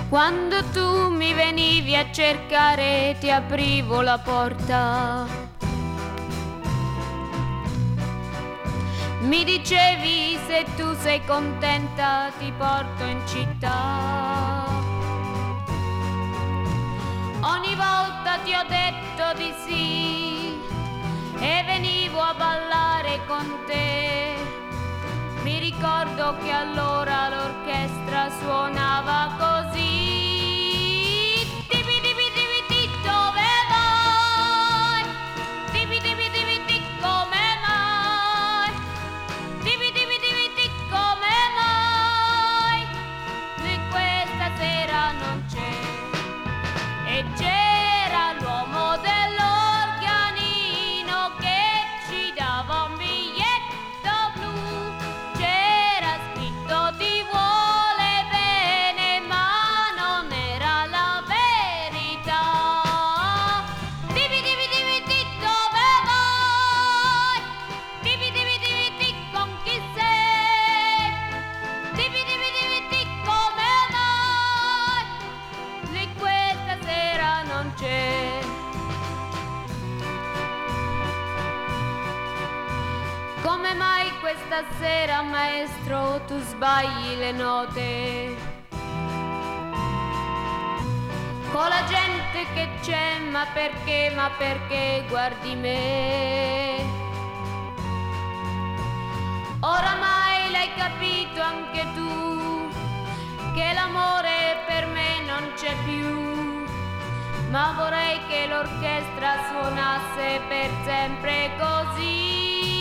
Quando tu mi venivi a cercare ti aprivo la porta. Mi dicevi se tu sei contenta ti porto in città. Ogni volta ti ho detto di sì e venivo a ballare con te. Mi ricordo che allora l'orchestra suonava così. Tipi tipi tipi ti dove vai? Tipi tipi tipi ti come mai? Tipi tipi tipi ti come mai? Lui questa sera non c'è e c'era l'uomo dell'organino che ci dava un biglietto blu. C'era scritto ti vuole bene ma non era la verità. Tipi tipi tipi ti dove vai? Tipi tipi tipi ti con chi sei? Tipi tipi tipi ti come mai? Lui questa sera non c'è. Come mai questa sera, maestro, tu sbagli le note? Con la gente che c'è, ma perché guardi me? Oramai l'hai capito anche tu, che l'amore per me non c'è più, ma vorrei che l'orchestra suonasse per sempre così.